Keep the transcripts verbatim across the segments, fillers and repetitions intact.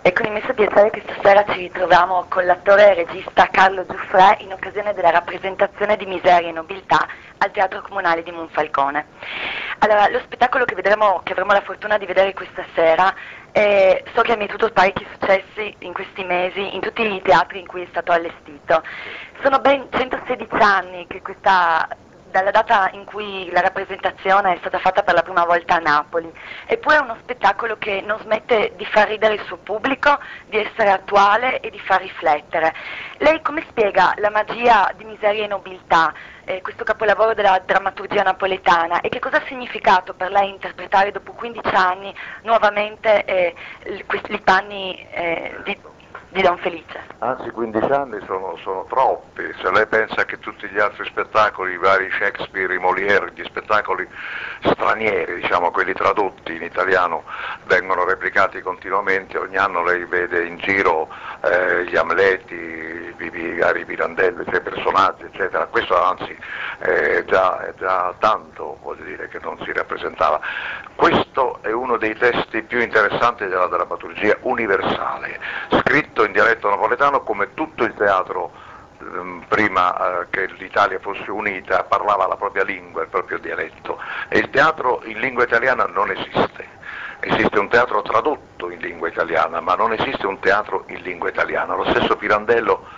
È con immenso piacere che stasera ci ritroviamo con l'attore e regista Carlo Giuffrè in occasione della rappresentazione di Miseria e Nobiltà al Teatro Comunale di Monfalcone. Allora, lo spettacolo che vedremo, che avremo la fortuna di vedere questa sera, eh, so che ha mietuto parecchi successi in questi mesi in tutti i teatri in cui è stato allestito. Sono ben centosedici anni che questa... dalla data in cui la rappresentazione è stata fatta per la prima volta a Napoli, eppure è uno spettacolo che non smette di far ridere il suo pubblico, di essere attuale e di far riflettere. Lei come spiega la magia di Miseria e Nobiltà, eh, questo capolavoro della drammaturgia napoletana, e che cosa ha significato per lei interpretare dopo quindici anni nuovamente eh, questi, i panni eh, di... di Don Felice? Anzi, quindici anni sono, sono troppi. Se lei pensa che tutti gli altri spettacoli, i vari Shakespeare, i Molière, gli spettacoli stranieri, diciamo quelli tradotti in italiano, vengono replicati continuamente, ogni anno lei vede in giro eh, gli Amleti, i, i Gari Pirandello, i suoi personaggi, eccetera. Questo anzi è già, è già tanto, voglio dire, che non si rappresentava. Questo è uno dei testi più interessanti della drammaturgia universale, scritto in dialetto napoletano, come tutto il teatro ehm, prima eh, che l'Italia fosse unita parlava la propria lingua, il proprio dialetto, e il teatro in lingua italiana non esiste. Esiste un teatro tradotto in lingua italiana, ma non esiste un teatro in lingua italiana. Lo stesso Pirandello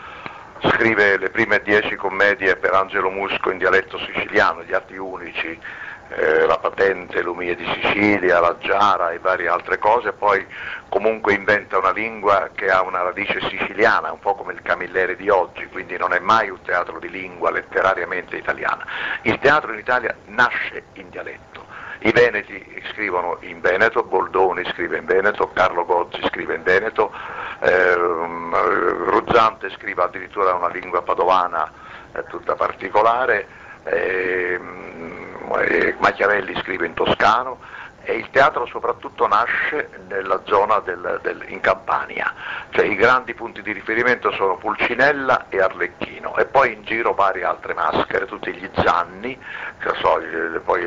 scrive le prime dieci commedie per Angelo Musco in dialetto siciliano, gli atti unici, Eh, la Patente, l'Umie di Sicilia, la Giara e varie altre cose, poi comunque inventa una lingua che ha una radice siciliana, un po' come il Camilleri di oggi, quindi non è mai un teatro di lingua letterariamente italiana. Il teatro in Italia nasce in dialetto. I veneti scrivono in veneto, Boldoni scrive in veneto, Carlo Gozzi scrive in veneto, ehm, Ruzzante scrive addirittura una lingua padovana eh, tutta particolare, ehm, Machiavelli scrive in toscano, e il teatro soprattutto nasce nella zona del, del, in Campania, cioè i grandi punti di riferimento sono Pulcinella e Arlecchino, e poi in giro varie altre maschere, tutti gli Zanni, che so, poi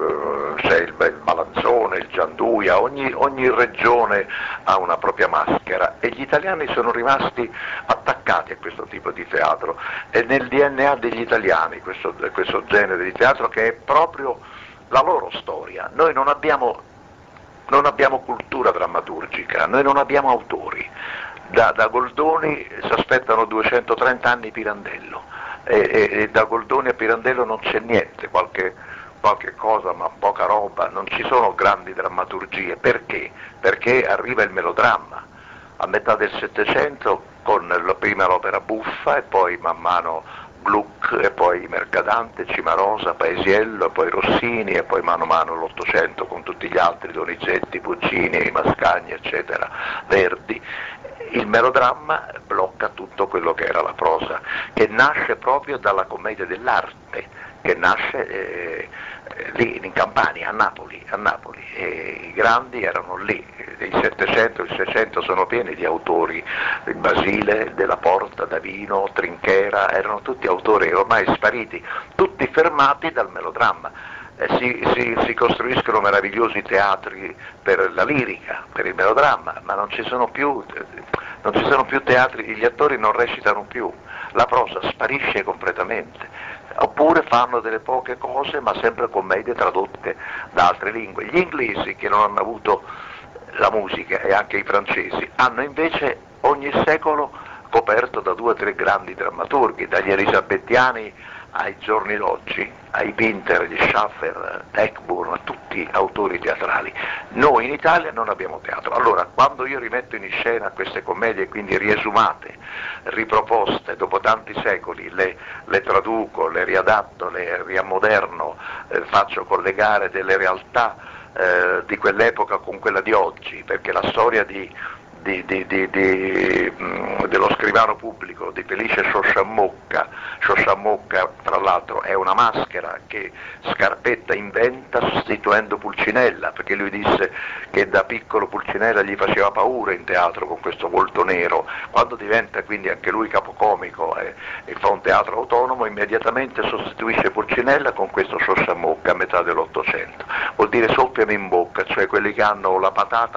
c'è il, il Malanzone, il Gianduia, ogni, ogni regione ha una propria maschera, e gli italiani sono rimasti attaccati a questo tipo di teatro, è nel D N A degli italiani questo, questo genere di teatro, che è proprio la loro storia. Noi non abbiamo, non abbiamo cultura drammaturgica, noi non abbiamo autori. Da, da Goldoni si aspettano duecentotrenta anni Pirandello, e, e, e da Goldoni a Pirandello non c'è niente, qualche, qualche cosa, ma poca roba, non ci sono grandi drammaturgie. Perché? Perché arriva il melodramma a metà del Settecento, con la, prima l'opera buffa e poi man mano Gluck, e poi Mercadante, Cimarosa, Paesiello, e poi Rossini, e poi mano a mano l'Ottocento con tutti gli altri, Donizetti, Puccini, Mascagni, eccetera, Verdi. Il melodramma blocca tutto quello che era la prosa, che nasce proprio dalla commedia dell'arte, che nasce eh, lì in Campania, a Napoli, a Napoli, e i grandi erano lì. Il Settecento e il Seicento sono pieni di autori, il Basile, Della Porta, Davino, Trinchera, erano tutti autori ormai spariti, tutti fermati dal melodramma. Eh, si, si, si costruiscono meravigliosi teatri per la lirica, per il melodramma, ma non ci sono più, non ci sono più teatri, gli attori non recitano più, la prosa sparisce completamente. Oppure fanno delle poche cose, ma sempre commedie tradotte da altre lingue. Gli inglesi, che non hanno avuto la musica, e anche i francesi, hanno invece ogni secolo coperto da due o tre grandi drammaturghi, dagli elisabettiani ai giorni d'oggi, ai Pinter, gli Schaffer, Eckburn, tutti autori teatrali. Noi in Italia non abbiamo teatro. Allora, quando io rimetto in scena queste commedie, quindi riesumate, riproposte dopo tanti secoli, le, le traduco, le riadatto, le riammoderno, eh, faccio collegare delle realtà eh, di quell'epoca con quella di oggi, perché la storia di Di, di, di, di, mh, dello scrivano pubblico, di Felice Sciosciammocca. Sciosciammocca, tra l'altro, è una maschera che Scarpetta inventa sostituendo Pulcinella, perché lui disse che da piccolo Pulcinella gli faceva paura in teatro con questo volto nero. Quando diventa quindi anche lui capocomico e, e fa un teatro autonomo, immediatamente sostituisce Pulcinella con questo Sciosciammocca a metà dell'Ottocento. Vuol dire soffiami in bocca, cioè quelli che hanno la patata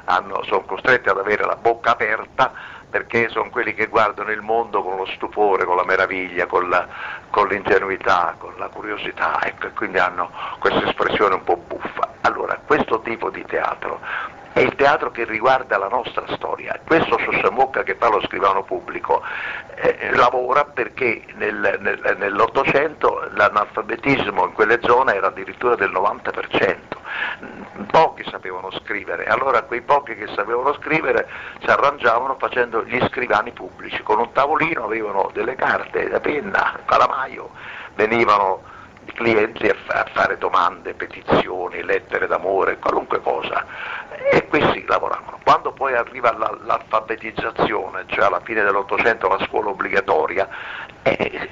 hanno, sono costretti ad avere la bocca aperta, perché sono quelli che guardano il mondo con lo stupore, con la meraviglia, con, la, con l'ingenuità, con la curiosità, ecco, e quindi hanno questa espressione un po' buffa. Allora, questo tipo di teatro è il teatro che riguarda la nostra storia. Questo Sciosciamocca, che fa lo scrivano pubblico, eh, lavora perché nel, nel, nell'Ottocento l'analfabetismo in quelle zone era addirittura del novanta per cento. Pochi sapevano scrivere, allora quei pochi che sapevano scrivere si arrangiavano facendo gli scrivani pubblici, con un tavolino avevano delle carte da penna, calamaio, venivano i clienti a, fa- a fare domande, petizioni, lettere d'amore, qualunque cosa, e questi lavoravano. Quando poi arriva la, l'alfabetizzazione, cioè alla fine dell'Ottocento la scuola obbligatoria, eh,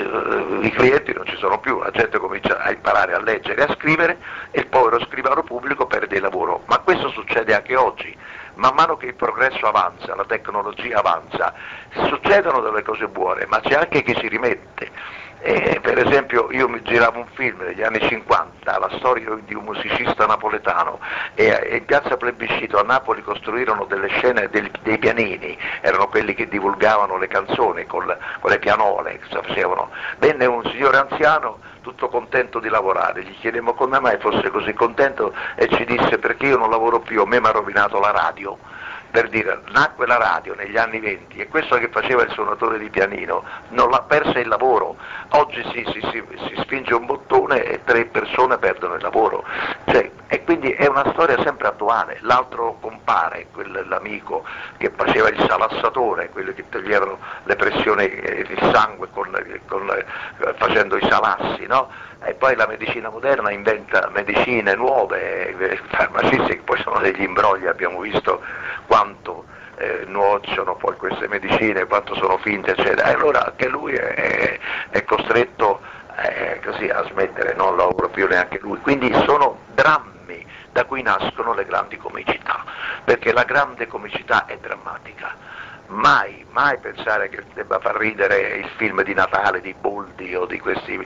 eh, i clienti non ci sono più, la gente comincia a imparare a leggere e a scrivere e il povero scrivano pubblico perde il lavoro. Ma questo succede anche oggi. Man mano che il progresso avanza, la tecnologia avanza, succedono delle cose buone, ma c'è anche chi si rimette. Eh, per esempio io mi giravo un film negli anni cinquanta, la storia di un musicista napoletano, e, e in piazza Plebiscito a Napoli costruirono delle scene del, dei pianini, erano quelli che divulgavano le canzoni con, con le pianole, che facevano. Venne un signore anziano tutto contento di lavorare, gli chiedemmo come mai fosse così contento e ci disse: perché io non lavoro più, a me mi ha rovinato la radio. Per dire, nacque la radio negli anni venti e questo che faceva il suonatore di pianino non l'ha persa il lavoro. Oggi si, si, si, si spinge un bottone e tre persone perdono il lavoro, cioè, e quindi è una storia sempre attuale. L'altro compare, quel, l'amico che faceva il salassatore, quelli che toglievano le pressioni, il sangue con, con, facendo i salassi, no? E poi la medicina moderna inventa medicine nuove, i farmacisti che poi sono degli imbrogli, abbiamo visto quanto eh, nuocciono poi queste medicine, quanto sono finte, eccetera. E allora anche lui è, è costretto eh, così a smettere, non lavora più neanche lui. Quindi sono drammi da cui nascono le grandi comicità, perché la grande comicità è drammatica. Mai, mai pensare che debba far ridere il film di Natale di Boldi o di questi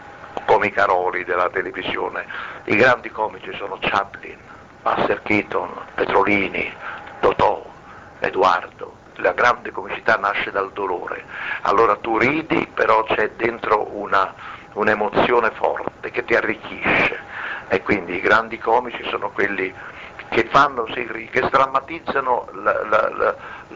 comicaroli della televisione. I grandi comici sono Chaplin, Buster Keaton, Petrolini, Totò, Edoardo. La grande comicità nasce dal dolore. Allora tu ridi, però c'è dentro una, un'emozione forte che ti arricchisce, e quindi i grandi comici sono quelli che fanno, che sdrammatizzano la, la, la,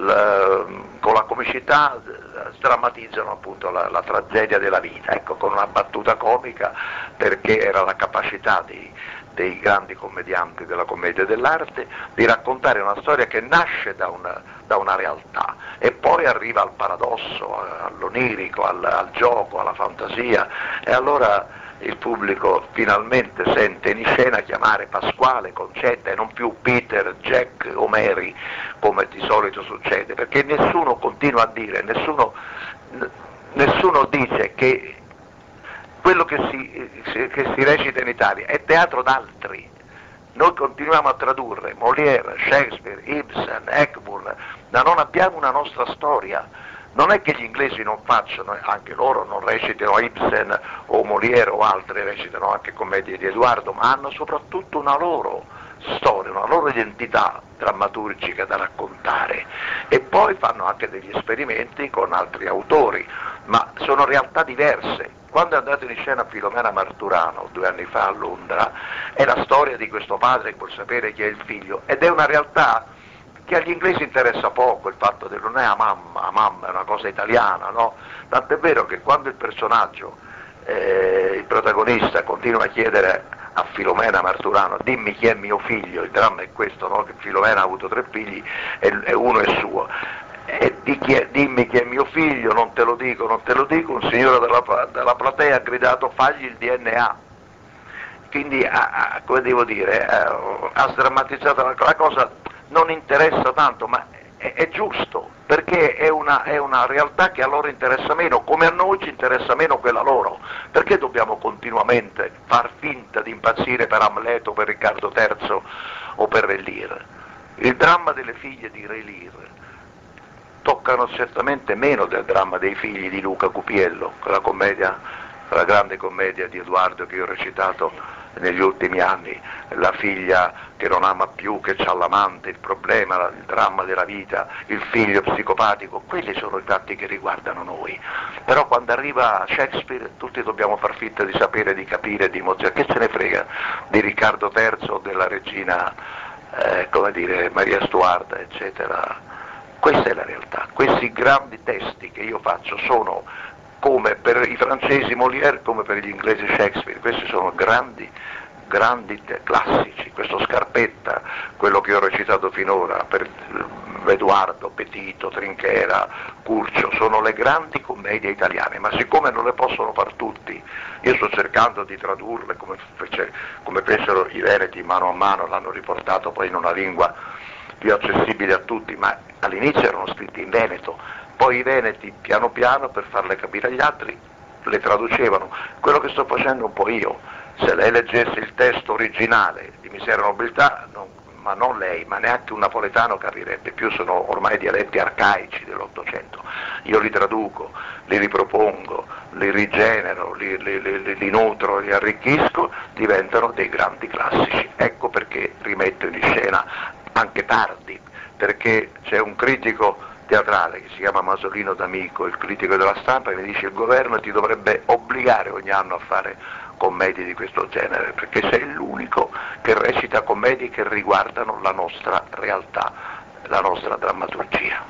la, con la comicità, sdrammatizzano appunto la, la tragedia della vita, ecco, con una battuta comica, perché era la capacità di, dei grandi commedianti della commedia dell'arte di raccontare una storia che nasce da una, da una realtà e poi arriva al paradosso, all'onirico, al, al gioco, alla fantasia, e allora il pubblico finalmente sente in scena chiamare Pasquale, Concetta e non più Peter, Jack o Mary come di solito succede, perché nessuno continua a dire, nessuno, nessuno dice che quello che si, che si recita in Italia è teatro d'altri. Noi continuiamo a tradurre Molière, Shakespeare, Ibsen, Hepburn, ma non abbiamo una nostra storia. Non è che gli inglesi non facciano, anche loro non recitano Ibsen o Molière o altre, recitano anche commedie di Edoardo, ma hanno soprattutto una loro storia, una loro identità drammaturgica da raccontare, e poi fanno anche degli esperimenti con altri autori, ma sono realtà diverse. Quando è andato in scena Filomena Marturano due anni fa a Londra, è la storia di questo padre che vuol sapere chi è il figlio, ed è una realtà che agli inglesi interessa poco, il fatto che non è a mamma, a mamma è una cosa italiana, no? Tant'è vero che quando il personaggio, eh, il protagonista, continua a chiedere a Filomena Marturano: dimmi chi è mio figlio, il dramma è questo, no? Che Filomena ha avuto tre figli e, e uno è suo, e di chi è, dimmi chi è mio figlio, non te lo dico, non te lo dico, un signore della, della platea ha gridato: fagli il D N A. Quindi ha, come devo dire, ha sdrammatizzato la, la cosa. Non interessa tanto, ma è, è giusto, perché è una, è una realtà che a loro interessa meno, come a noi ci interessa meno quella loro. Perché dobbiamo continuamente far finta di impazzire per Amleto, per Riccardo terzo o per Re Lear? Il dramma delle figlie di Re Lear toccano certamente meno del dramma dei figli di Luca Cupiello, quella commedia la grande commedia di Edoardo che io ho recitato negli ultimi anni, la figlia che non ama più, che c'ha l'amante, il problema, il dramma della vita, il figlio psicopatico, quelli sono i fatti che riguardano noi. Però quando arriva Shakespeare tutti dobbiamo far finta di sapere, di capire, di emozionare. Che se ne frega di Riccardo terzo o della regina, eh, come dire, Maria Stuarda, eccetera. Questa è la realtà. Questi grandi testi che io faccio sono come per i francesi Molière, come per gli inglesi Shakespeare, questi sono grandi, grandi classici. Questo Scarpetta, quello che ho recitato finora, per Edoardo, Petito, Trinchera, Curcio, sono le grandi commedie italiane, ma siccome non le possono far tutti, io sto cercando di tradurle come, fece, come fecero i Veneti mano a mano, l'hanno riportato poi in una lingua più accessibile a tutti, ma all'inizio erano scritti in veneto. Poi i veneti piano piano, per farle capire agli altri, le traducevano. Quello che sto facendo un po' io, se lei leggesse il testo originale di Miseria e Nobiltà, non, ma non lei, ma neanche un napoletano capirebbe più, sono ormai dialetti arcaici dell'Ottocento. Io li traduco, li ripropongo, li rigenero, li, li, li, li nutro, li arricchisco, diventano dei grandi classici. Ecco perché rimetto in scena anche tardi, perché c'è un critico teatrale che si chiama Masolino D'Amico, il critico della stampa, che mi dice: il governo ti dovrebbe obbligare ogni anno a fare commedie di questo genere, perché sei l'unico che recita commedie che riguardano la nostra realtà, la nostra drammaturgia.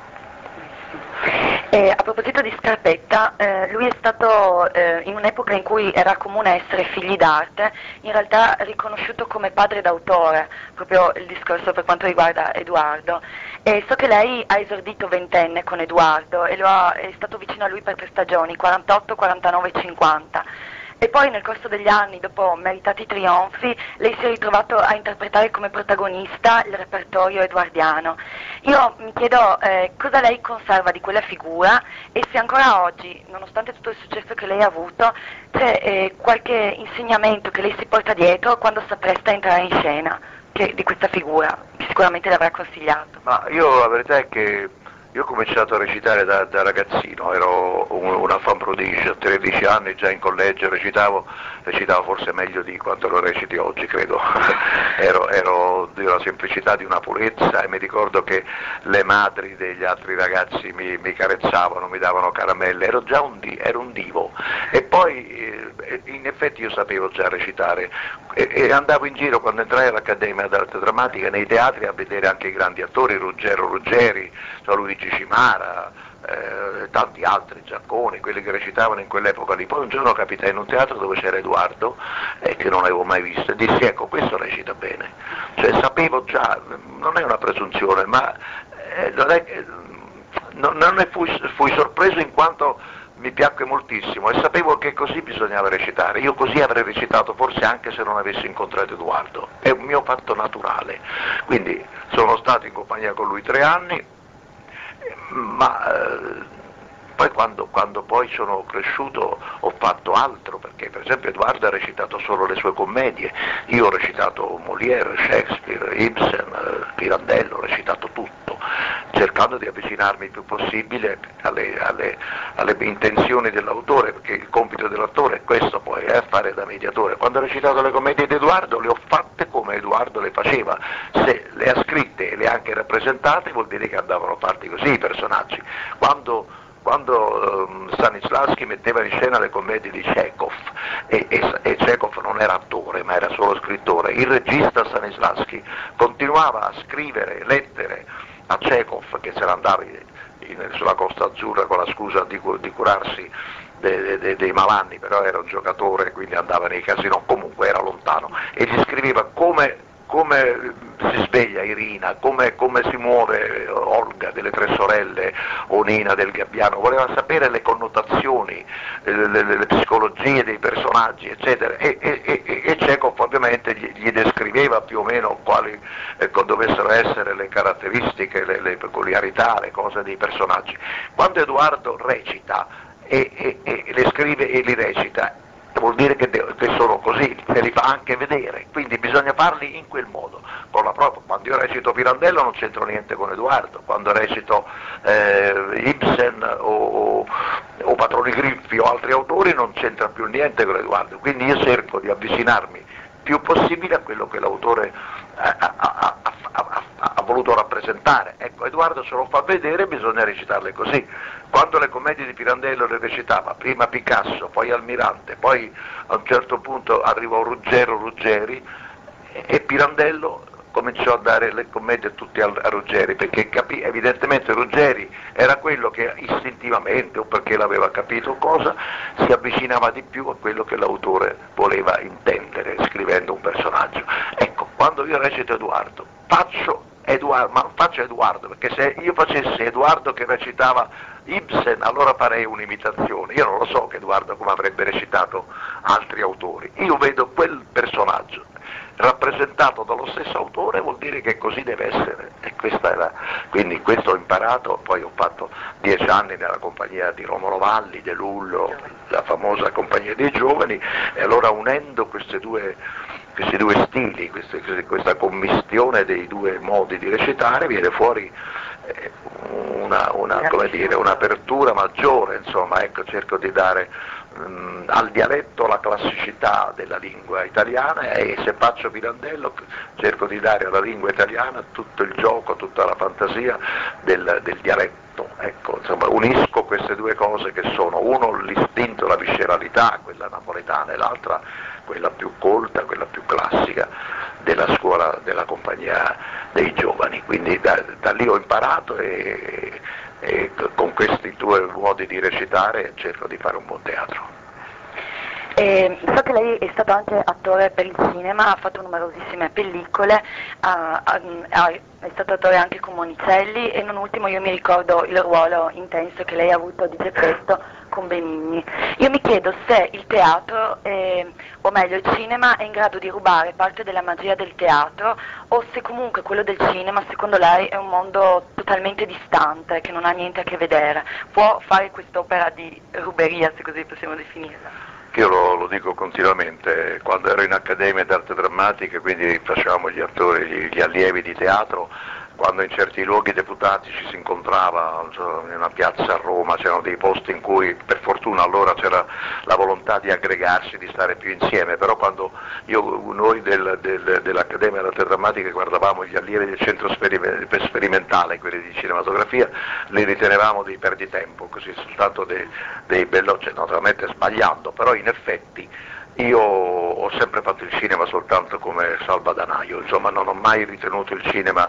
E a proposito di Scarpetta, eh, lui è stato eh, in un'epoca in cui era comune essere figli d'arte, in realtà riconosciuto come padre d'autore, proprio il discorso per quanto riguarda Edoardo. E so che lei ha esordito ventenne con Edoardo e lo ha, è stato vicino a lui per tre stagioni, quarantotto, quarantanove e cinquanta. E poi nel corso degli anni, dopo meritati trionfi, lei si è ritrovato a interpretare come protagonista il repertorio edoardiano. Io mi chiedo eh, cosa lei conserva di quella figura e se ancora oggi, nonostante tutto il successo che lei ha avuto, c'è eh, qualche insegnamento che lei si porta dietro quando si appresta a entrare in scena che, di questa figura, che sicuramente le avrà consigliato. Ma io la verità è che io ho cominciato a recitare da, da ragazzino, ero un, una fan prodigio, a tredici anni già in collegio recitavo, recitavo forse meglio di quanto lo reciti oggi, credo. ero, ero di una semplicità, di una purezza, e mi ricordo che le madri degli altri ragazzi mi, mi carezzavano, mi davano caramelle, ero già un, di, ero un divo. E poi eh, in effetti io sapevo già recitare e, e andavo in giro quando entrai all'Accademia d'Arte Drammatica nei teatri a vedere anche i grandi attori, Ruggero Ruggeri, Luigi Cimara, eh, tanti altri, Giacconi, quelli che recitavano in quell'epoca lì. Poi un giorno capitai in un teatro dove c'era Edoardo, eh, che non avevo mai visto, e dissi: ecco, questo recita bene. Cioè sapevo già, non è una presunzione, ma eh, non, è, eh, non, non ne fui, fui sorpreso in quanto mi piacque moltissimo e sapevo che così bisognava recitare. Io così avrei recitato forse anche se non avessi incontrato Edoardo, è un mio fatto naturale. Quindi sono stato in compagnia con lui tre anni, ma eh, poi quando, quando poi sono cresciuto ho fatto altro, perché per esempio Edoardo ha recitato solo le sue commedie, io ho recitato Molière, Shakespeare, Ibsen, eh, Pirandello, ho recitato tutto, cercando di avvicinarmi il più possibile alle, alle, alle intenzioni dell'autore, perché il compito dell'attore è questo poi, è fare da mediatore. Quando ho recitato le commedie di Edoardo le ho fatte come Edoardo le faceva, se le ha scritte e le ha anche rappresentate vuol dire che andavano fatti così i personaggi. Quando quando um, Stanislavski metteva in scena le commedie di Chekhov, e, e, e Chekhov non era attore ma era solo scrittore, il regista Stanislavski continuava a scrivere lettere a Chekhov, che se ne andava in, in, sulla Costa Azzurra con la scusa di, di curarsi de, de, dei malanni, però era un giocatore, quindi andava nei casinò, comunque era lontano, e gli scriveva come come si sveglia Irina, come, come si muove Olga delle Tre Sorelle o Nina del Gabbiano, voleva sapere le connotazioni, le, le, le psicologie dei personaggi, eccetera, e, e, e, e Chekhov ovviamente gli, gli descriveva più o meno quali ecco, dovessero essere le caratteristiche, le, le peculiarità, le cose dei personaggi. Quando Edoardo recita e, e, e le scrive e li recita, vuol dire che, de- che sono così, se li fa anche vedere, quindi bisogna farli in quel modo, con la propria. Quando io recito Pirandello non c'entro niente con Edoardo, quando recito eh, Ibsen o, o Padroni Griffi o altri autori non c'entra più niente con Edoardo, quindi io cerco di avvicinarmi più possibile a quello che l'autore ha, ha, ha, ha, ha, ha voluto rappresentare. Ecco, Edoardo se lo fa vedere, bisogna recitarle così. Quando le commedie di Pirandello le recitava, prima Picasso, poi Almirante, poi a un certo punto arrivò Ruggero Ruggeri, e Pirandello cominciò a dare le commedie tutte a Ruggeri, perché capì, evidentemente Ruggeri era quello che istintivamente, o perché l'aveva capito cosa, si avvicinava di più a quello che l'autore voleva intendere scrivendo un personaggio. Ecco, quando io recito Edoardo, faccio Edoardo, ma non faccio Edoardo, perché se io facessi Edoardo che recitava Ibsen, allora farei un'imitazione. Io non lo so che Edoardo come avrebbe recitato altri autori, io vedo quel personaggio rappresentato dallo stesso autore, vuol dire che così deve essere, e questa era, quindi questo ho imparato. Poi ho fatto dieci anni nella compagnia di Romolo Valli, De Lullo, la famosa compagnia dei giovani, e allora unendo queste due, questi due stili, queste, questa commistione dei due modi di recitare, viene fuori eh, una, una, come dire, un'apertura maggiore, insomma, ecco, cerco di dare mh, al dialetto la classicità della lingua italiana, e se faccio Pirandello cerco di dare alla lingua italiana tutto il gioco, tutta la fantasia del, del dialetto. Ecco, insomma, unisco queste due cose che sono, uno l'istinto, la visceralità, quella napoletana, e l'altra quella più colta, quella più classica della scuola della compagnia dei giovani. Quindi da, da lì ho imparato, e, e con questi due modi di recitare cerco di fare un buon teatro. Eh, so che lei è stato anche attore per il cinema, ha fatto numerosissime pellicole, ha, ha, ha, è stato attore anche con Monicelli, e non ultimo io mi ricordo il ruolo intenso che lei ha avuto di Geppetto con Benigni. Io mi chiedo se il teatro, eh, o meglio il cinema, è in grado di rubare parte della magia del teatro, o se comunque quello del cinema secondo lei è un mondo totalmente distante, che non ha niente a che vedere. Può fare quest'opera di ruberia, se così possiamo definirla? Io lo, lo dico continuamente, quando ero in Accademia d'Arte Drammatica, quindi facevamo gli attori, gli, gli allievi di teatro, quando in certi luoghi deputati ci si incontrava, so, in una piazza a Roma, c'erano dei posti in cui per fortuna allora c'era la volontà di aggregarsi, di stare più insieme, però quando io, noi del, del, dell'Accademia d'Arte Drammatica guardavamo gli allievi del centro sperimentale, quelli di cinematografia, li ritenevamo dei perditempo, così soltanto dei, dei bellocci, naturalmente sbagliando, però in effetti io ho sempre fatto il cinema soltanto come salvadanaio, insomma non ho mai ritenuto il cinema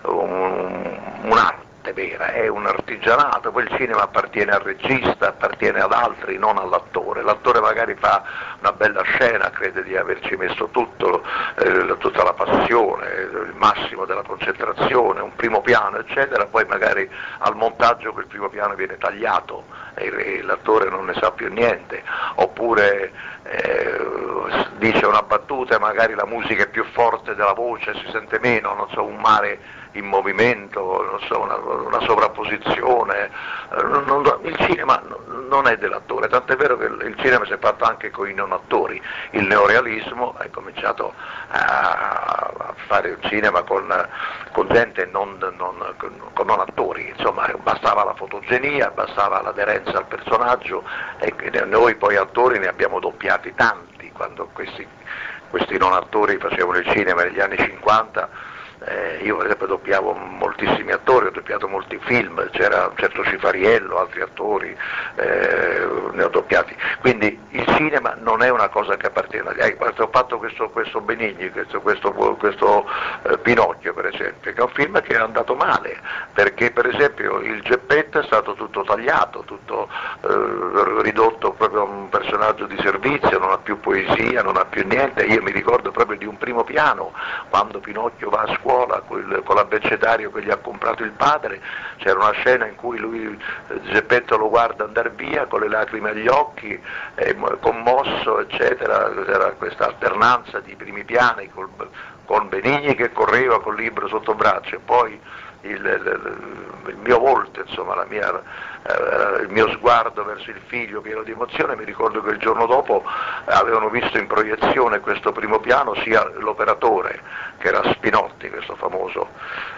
un, un'arte vera, è un artigianato, poi il cinema appartiene al regista, appartiene ad altri, non all'attore. L'attore magari fa una bella scena, crede di averci messo tutto, eh, tutta la passione, il massimo della concentrazione, un primo piano eccetera, poi magari al montaggio quel primo piano viene tagliato e l'attore non ne sa più niente, oppure eh, dice una battuta e magari la musica è più forte della voce, si sente meno, non so, un mare in movimento, non so, una, una sovrapposizione, non, non, il cinema non è dell'attore, tant'è vero che il cinema si è fatto anche con i non attori, il neorealismo ha cominciato a, a fare un cinema con, con gente non, non, con non attori, insomma bastava la fotogenia, bastava l'aderenza al personaggio, e noi poi attori ne abbiamo doppiati tanti, quando questi, questi non attori facevano il cinema negli anni cinquanta. Eh, io per esempio doppiavo moltissimi attori, ho doppiato molti film, c'era un certo Cifariello, altri attori, eh, ne ho doppiati, quindi il cinema non è una cosa che appartiene, eh, ho fatto questo, questo Benigni, questo, questo, questo eh, Pinocchio per esempio, che è un film che è andato male, perché per esempio il Geppetto è stato tutto tagliato, tutto eh, ridotto proprio a un personaggio di servizio, non ha più poesia, non ha più niente. Io mi ricordo proprio di un primo piano, quando Pinocchio va a scuola con l'abbecedario che gli ha comprato il padre, c'era una scena in cui lui, Geppetto lo guarda andare via con le lacrime agli occhi, eh, commosso eccetera, c'era questa alternanza di primi piani col, con Benigni che correva col libro sotto braccio, e poi il, il, il mio volto, insomma, la mia, eh, il mio sguardo verso il figlio pieno di emozione. Mi ricordo che il giorno dopo avevano visto in proiezione questo primo piano sia l'operatore, che era Spinotti, questo famoso,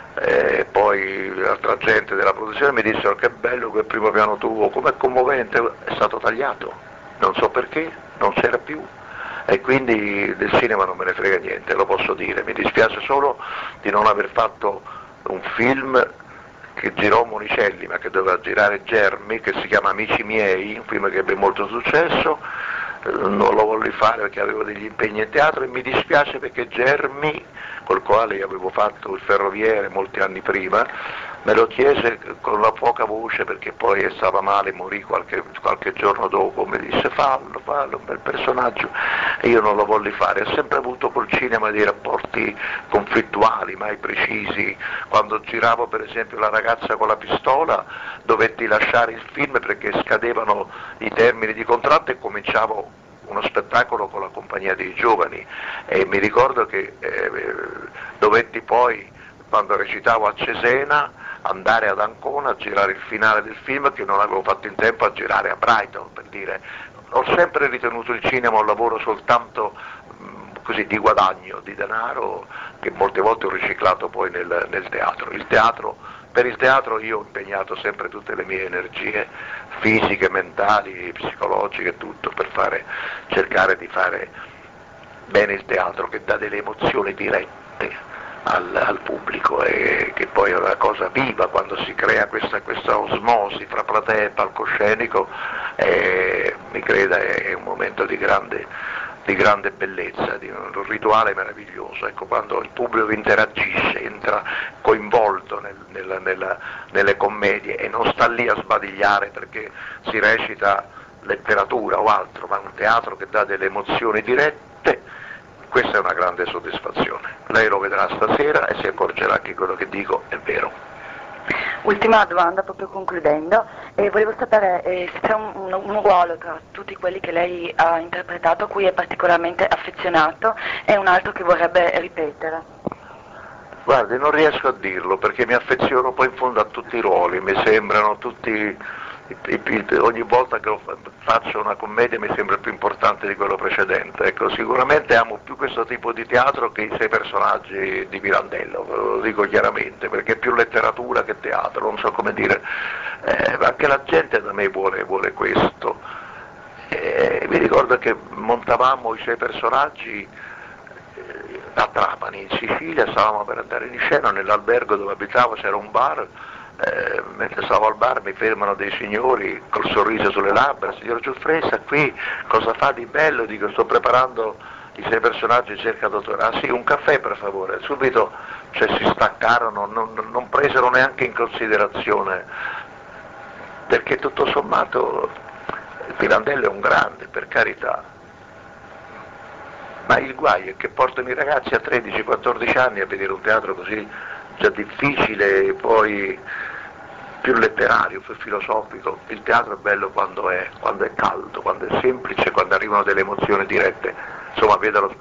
e poi altra gente della produzione mi dissero: che bello quel primo piano tuo, com'è commovente. È stato tagliato, non so perché, non c'era più, e quindi del cinema non me ne frega niente, lo posso dire. Mi dispiace solo di non aver fatto un film che girò Monicelli, ma che doveva girare Germi, che si chiama Amici miei, un film che ebbe molto successo. Non lo volli fare perché avevo degli impegni in teatro, e mi dispiace perché Germi, col quale avevo fatto Il Ferroviere molti anni prima, me lo chiese con la poca voce, perché poi stava male, morì qualche, qualche giorno dopo, mi disse: fallo, fallo, un bel personaggio, e io non lo volli fare. Ho sempre avuto col cinema dei rapporti conflittuali, mai precisi. Quando giravo per esempio La ragazza con la pistola dovetti lasciare il film perché scadevano i termini di contratto e cominciavo uno spettacolo con la compagnia dei giovani, e mi ricordo che eh, dovetti poi, quando recitavo a Cesena, andare ad Ancona a girare il finale del film, che non avevo fatto in tempo a girare a Brighton, per dire. Ho sempre ritenuto il cinema un lavoro soltanto mh, così di guadagno, di denaro, che molte volte ho riciclato poi nel, nel teatro. Il teatro. Per il teatro io ho impegnato sempre tutte le mie energie fisiche, mentali, psicologiche, tutto, per fare, cercare di fare bene il teatro, che dà delle emozioni dirette al, al pubblico, e che poi è una cosa viva quando si crea questa, questa osmosi fra platea e palcoscenico, e mi creda è un momento di grande, di grande bellezza, di un rituale meraviglioso. Ecco, quando il pubblico interagisce, entra coinvolto nel, nel, nella, nelle commedie e non sta lì a sbadigliare perché si recita letteratura o altro, ma un teatro che dà delle emozioni dirette, questa è una grande soddisfazione. Lei lo vedrà stasera e si accorgerà che quello che dico è vero. Ultima domanda, proprio concludendo, e volevo sapere eh, se c'è un, un, un ruolo tra tutti quelli che lei ha interpretato a cui è particolarmente affezionato e un altro che vorrebbe ripetere. Guardi, non riesco a dirlo perché mi affeziono poi in fondo a tutti i ruoli, mi sembrano tutti, ogni volta che faccio una commedia mi sembra più importante di quello precedente. Ecco, sicuramente amo più questo tipo di teatro che i sei personaggi di Pirandello, lo dico chiaramente, perché è più letteratura che teatro, non so come dire, eh, anche la gente da me vuole, vuole questo. Eh, mi ricordo che montavamo i sei personaggi eh, a Trapani, in Sicilia, stavamo per andare in scena, nell'albergo dove abitavo c'era un bar. Eh, mentre stavo al bar mi fermano dei signori col sorriso sulle labbra: signor Giuffressa, qui cosa fa di bello? Dico: sto preparando i sei personaggi, cerca dottore. Ah sì, un caffè per favore. Subito, cioè, si staccarono, non, non presero neanche in considerazione, perché tutto sommato Pirandello è un grande, per carità, ma il guaio è che portano i ragazzi a tredici quattordici anni a vedere un teatro così già difficile, poi più letterario, più filosofico. Il teatro è bello quando è, quando è caldo, quando è semplice, quando arrivano delle emozioni dirette. Insomma, vedo lo